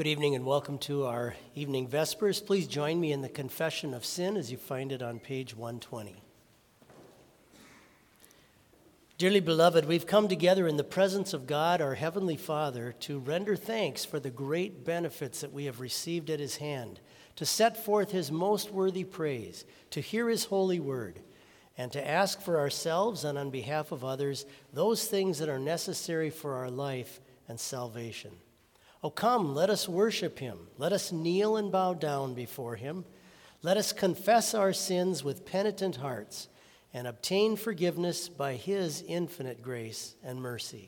Good evening and welcome to our evening Vespers. Please join me in the Confession of Sin as you find it on page 120. Dearly beloved, we've come together in the presence of God, our Heavenly Father, to render thanks for the great benefits that we have received at His hand, to set forth His most worthy praise, to hear His holy word, and to ask for ourselves and on behalf of others those things that are necessary for our life and salvation. Oh, come, let us worship Him. Let us kneel and bow down before Him. Let us confess our sins with penitent hearts and obtain forgiveness by His infinite grace and mercy.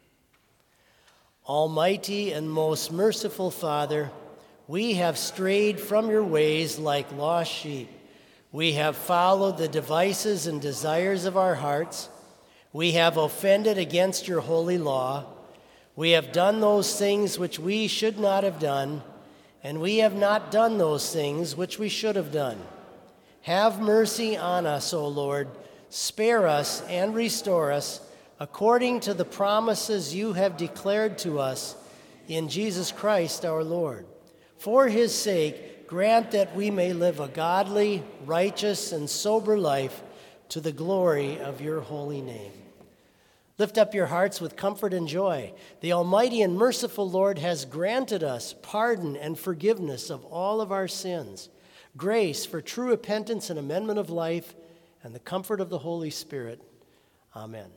Almighty and most merciful Father, we have strayed from your ways like lost sheep. We have followed the devices and desires of our hearts. We have offended against your holy law. We have done those things which we should not have done, and we have not done those things which we should have done. Have mercy on us, O Lord. Spare us and restore us according to the promises you have declared to us in Jesus Christ our Lord. For His sake, grant that we may live a godly, righteous, and sober life to the glory of your holy name. Lift up your hearts with comfort and joy. The Almighty and merciful Lord has granted us pardon and forgiveness of all of our sins, grace for true repentance and amendment of life, and the comfort of the Holy Spirit. Amen.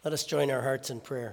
Let us join our hearts in prayer.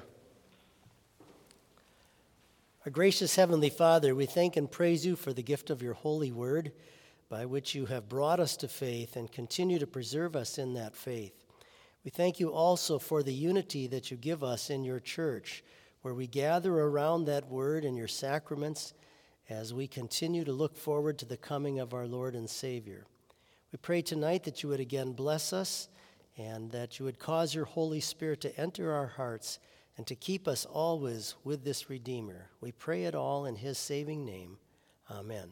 Our gracious Heavenly Father, we thank and praise you for the gift of your holy word, by which you have brought us to faith and continue to preserve us in that faith. We thank you also for the unity that you give us in your church, where we gather around that word and your sacraments as we continue to look forward to the coming of our Lord and Savior. We pray tonight that you would again bless us and that you would cause your Holy Spirit to enter our hearts and to keep us always with this Redeemer. We pray it all in his saving name. Amen.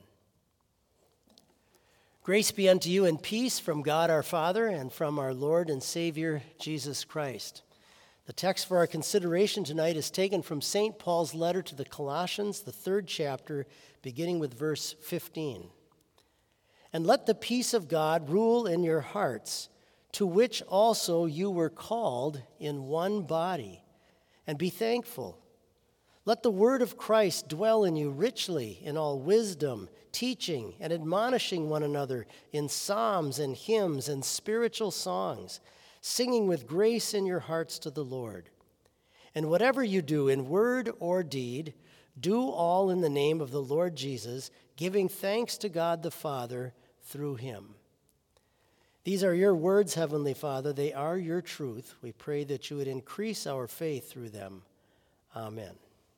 Grace be unto you and peace from God our Father and from our Lord and Savior Jesus Christ. The text for our consideration tonight is taken from St. Paul's letter to the Colossians, the 3rd chapter, beginning with verse 15. And let the peace of God rule in your hearts, to which also you were called in one body, and be thankful. Let the word of Christ dwell in you richly in all wisdom, teaching and admonishing one another in psalms and hymns and spiritual songs, singing with grace in your hearts to the Lord. And whatever you do in word or deed, do all in the name of the Lord Jesus, giving thanks to God the Father through him. These are your words, Heavenly Father. They are your truth. We pray that you would increase our faith through them. Amen.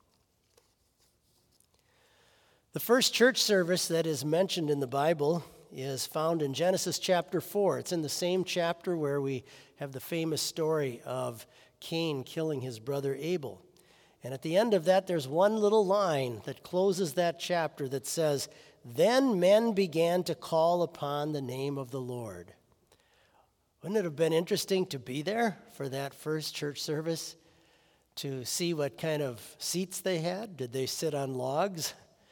The first church service that is mentioned in the Bible is found in Genesis chapter 4. It's in the same chapter where we have the famous story of Cain killing his brother Abel. And at the end of that, there's one little line that closes that chapter that says, "Then men began to call upon the name of the Lord." Wouldn't it have been interesting to be there for that first church service, to see what kind of seats they had? Did they sit on logs?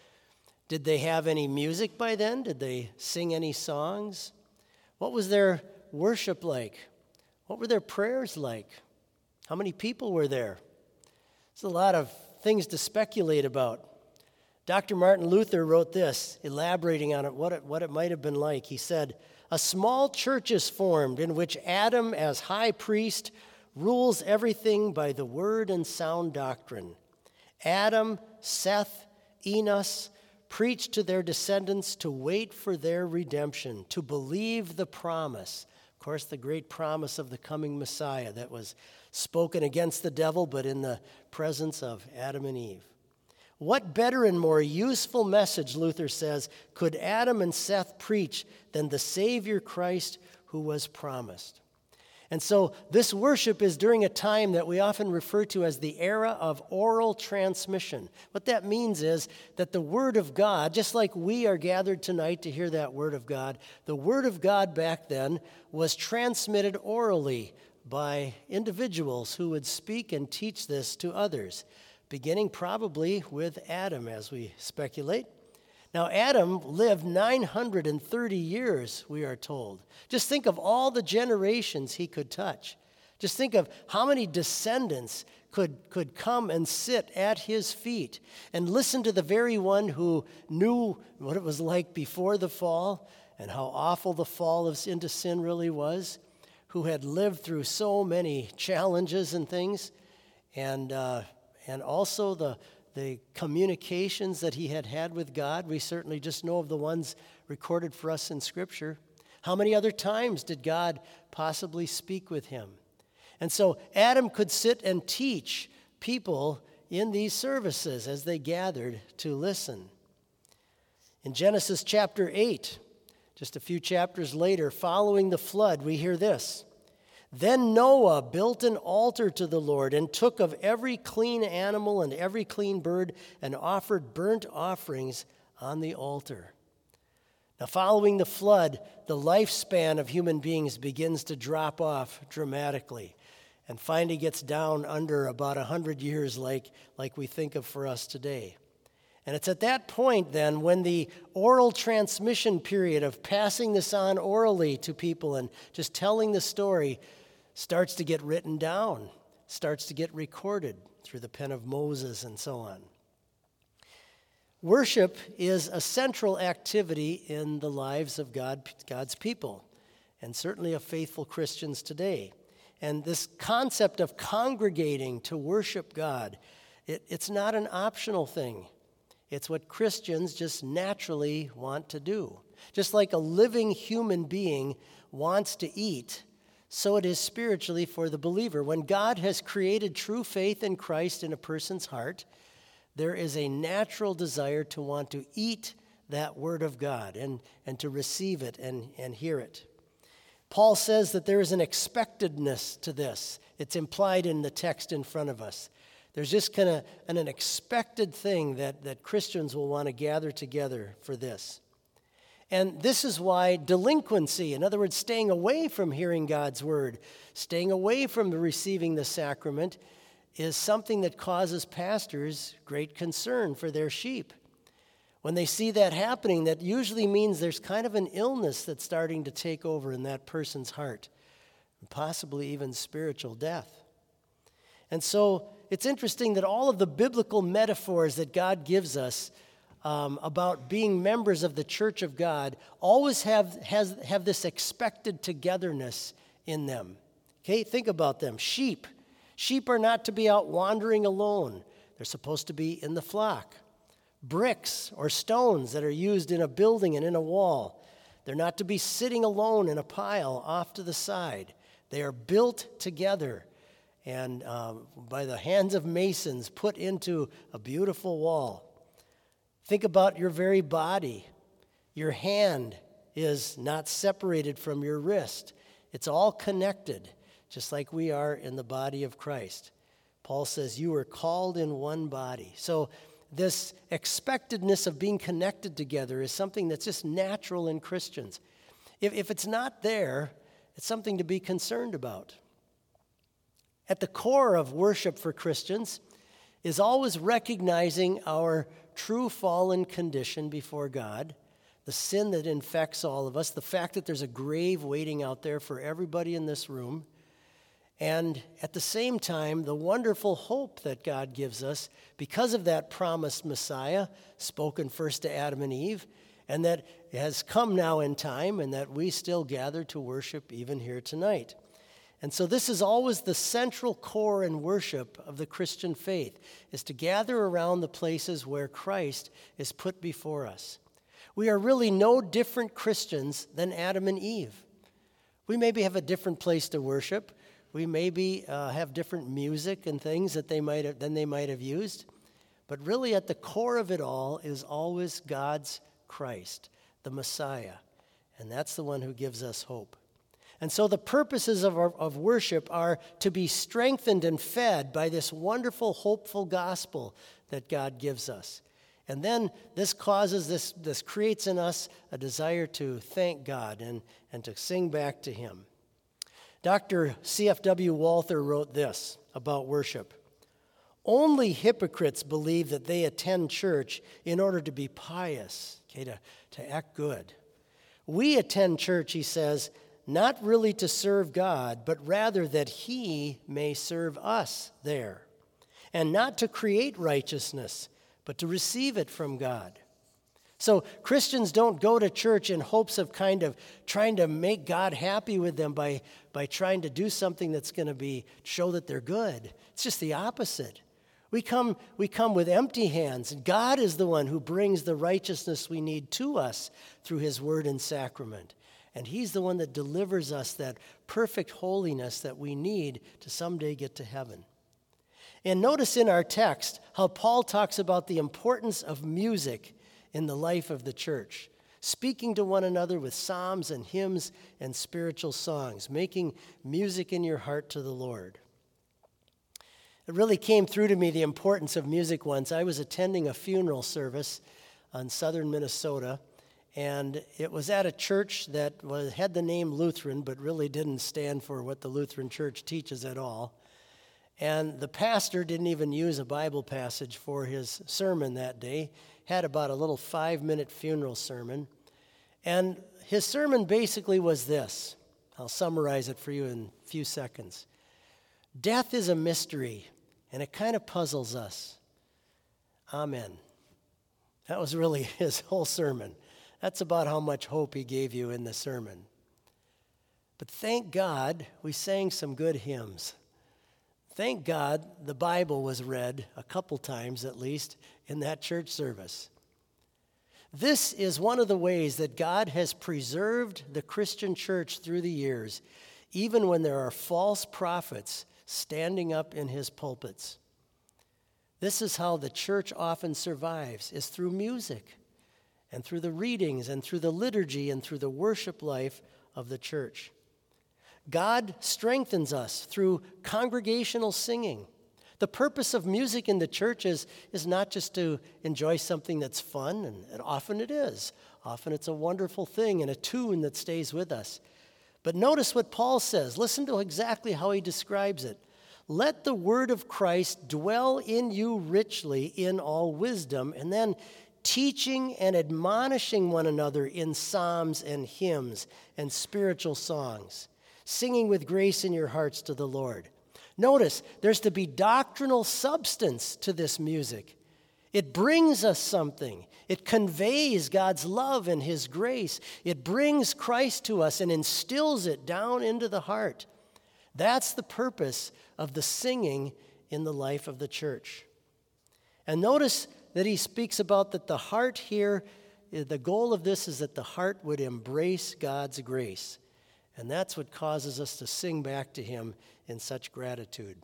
Did they have any music by then? Did they sing any songs? What was their worship like? What were their prayers like? How many people were there? There's a lot of things to speculate about. Dr. Martin Luther wrote this, elaborating on it, what it might have been like. He said, "A small church is formed in which Adam, as high priest, rules everything by the word and sound doctrine. Adam, Seth, Enos preached to their descendants to wait for their redemption, to believe the promise." Of course, the great promise of the coming Messiah that was spoken against the devil, but in the presence of Adam and Eve. What better and more useful message, Luther says, could Adam and Seth preach than the Savior Christ who was promised? And so this worship is during a time that we often refer to as the era of oral transmission. What that means is that the Word of God, just like we are gathered tonight to hear that Word of God, the Word of God back then was transmitted orally by individuals who would speak and teach this to others, beginning probably with Adam, as we speculate. Now, Adam lived 930 years, we are told. Just think of all the generations he could touch. Just think of how many descendants could come and sit at his feet and listen to the very one who knew what it was like before the fall and how awful the fall into sin really was, who had lived through so many challenges and things, and also the communications that he had with God. We certainly just know of the ones recorded for us in Scripture. How many other times did God possibly speak with him? And so Adam could sit and teach people in these services as they gathered to listen. In Genesis chapter 8, just a few chapters later, following the flood, we hear this. Then Noah built an altar to the Lord and took of every clean animal and every clean bird and offered burnt offerings on the altar. Now, following the flood, the lifespan of human beings begins to drop off dramatically and finally gets down under about 100 years like we think of for us today. And it's at that point then when the oral transmission period of passing this on orally to people and just telling the story starts to get written down, starts to get recorded through the pen of Moses and so on. Worship is a central activity in the lives of God's people, and certainly of faithful Christians today. And this concept of congregating to worship God, it's not an optional thing. It's what Christians just naturally want to do. Just like a living human being wants to eat, so it is spiritually for the believer. When God has created true faith in Christ in a person's heart, there is a natural desire to want to eat that word of God and to receive it and hear it. Paul says that there is an expectedness to this. It's implied in the text in front of us. There's just kind of an expected thing that Christians will want to gather together for this. And this is why delinquency, in other words, staying away from hearing God's word, staying away from receiving the sacrament, is something that causes pastors great concern for their sheep. When they see that happening, that usually means there's kind of an illness that's starting to take over in that person's heart, and possibly even spiritual death. And so it's interesting that all of the biblical metaphors that God gives us about being members of the church of God always have this expected togetherness in them. Okay, think about them. Sheep. Sheep are not to be out wandering alone. They're supposed to be in the flock. Bricks or stones that are used in a building and in a wall, they're not to be sitting alone in a pile off to the side. They are built together and by the hands of masons put into a beautiful wall. Think about your very body. Your hand is not separated from your wrist. It's all connected, just like we are in the body of Christ. Paul says you are called in one body. So this expectedness of being connected together is something that's just natural in Christians. If it's not there, it's something to be concerned about. At the core of worship for Christians is always recognizing our true fallen condition before God, the sin that infects all of us, the fact that there's a grave waiting out there for everybody in this room, and at the same time, the wonderful hope that God gives us because of that promised Messiah spoken first to Adam and Eve, and that has come now in time, and that we still gather to worship even here tonight. And so this is always the central core in worship of the Christian faith, is to gather around the places where Christ is put before us. We are really no different Christians than Adam and Eve. We maybe have a different place to worship. We maybe have different music and things that they might have used. But really at the core of it all is always God's Christ, the Messiah. And that's the one who gives us hope. And so the purposes of worship are to be strengthened and fed by this wonderful, hopeful gospel that God gives us. And then this creates in us a desire to thank God and to sing back to Him. Dr. C.F.W. Walther wrote this about worship. Only hypocrites believe that they attend church in order to be pious, to act good. We attend church, he says, not really to serve God, but rather that He may serve us there, and not to create righteousness, but to receive it from God. So Christians don't go to church in hopes of kind of trying to make God happy with them by trying to do something that's going to show that they're good. It's just the opposite. We come with empty hands, and God is the one who brings the righteousness we need to us through His word and sacrament. And He's the one that delivers us that perfect holiness that we need to someday get to heaven. And notice in our text how Paul talks about the importance of music in the life of the church, speaking to one another with psalms and hymns and spiritual songs, making music in your heart to the Lord. It really came through to me the importance of music once. I was attending a funeral service in southern Minnesota, and it was at a church that had the name Lutheran, but really didn't stand for what the Lutheran Church teaches at all. And the pastor didn't even use a Bible passage for his sermon that day. Had about a little 5-minute funeral sermon. And his sermon basically was this. I'll summarize it for you in a few seconds. Death is a mystery, and it kind of puzzles us. Amen. That was really his whole sermon. That's about how much hope he gave you in the sermon. But thank God we sang some good hymns. Thank God the Bible was read a couple times at least in that church service. This is one of the ways that God has preserved the Christian church through the years, even when there are false prophets standing up in his pulpits. This is how the church often survives, is through music and through the readings and through the liturgy and through the worship life of the church. God strengthens us through congregational singing. The purpose of music in the church is not just to enjoy something that's fun, and often it is. Often it's a wonderful thing and a tune that stays with us. But notice what Paul says. Listen to exactly how he describes it. Let the word of Christ dwell in you richly in all wisdom, and then teaching and admonishing one another in psalms and hymns and spiritual songs, singing with grace in your hearts to the Lord. Notice, there's to be doctrinal substance to this music. It brings us something. It conveys God's love and his grace. It brings Christ to us and instills it down into the heart. That's the purpose of the singing in the life of the church. And notice that he speaks about that the heart here, the goal of this is that the heart would embrace God's grace. And that's what causes us to sing back to him in such gratitude.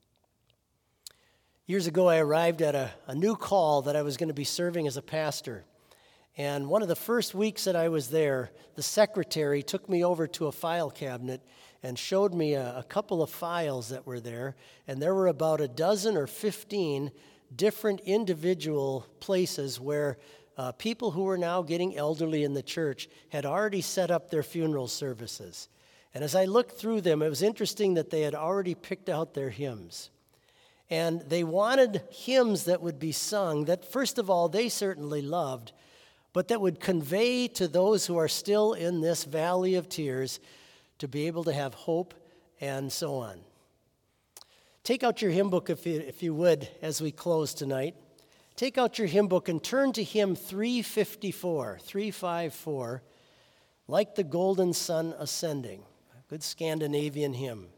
Years ago, I arrived at a new call that I was going to be serving as a pastor. And one of the first weeks that I was there, the secretary took me over to a file cabinet and showed me a couple of files that were there. And there were about a dozen or 15 different individual places where people who were now getting elderly in the church had already set up their funeral services. And as I looked through them, it was interesting that they had already picked out their hymns. And they wanted hymns that would be sung that, first of all, they certainly loved, but that would convey to those who are still in this valley of tears to be able to have hope and so on. Take out your hymn book if you would as we close tonight. Take out your hymn book and turn to hymn 354, Like the Golden Sun Ascending. A good Scandinavian hymn.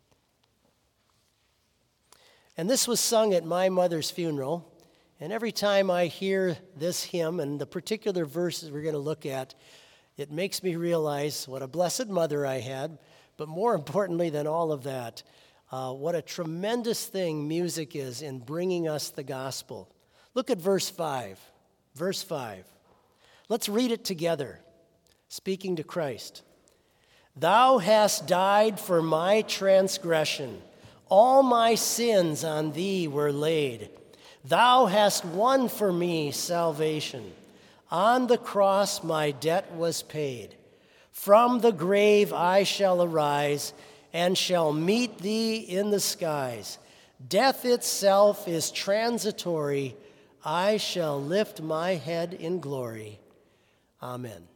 And this was sung at my mother's funeral. And every time I hear this hymn and the particular verses we're going to look at, it makes me realize what a blessed mother I had, but more importantly than all of that, what a tremendous thing music is in bringing us the gospel. Look at verse 5. Verse 5. Let's read it together, speaking to Christ. Thou hast died for my transgression. All my sins on thee were laid. Thou hast won for me salvation. On the cross my debt was paid. From the grave I shall arise and shall meet thee in the skies. Death itself is transitory. I shall lift my head in glory. Amen.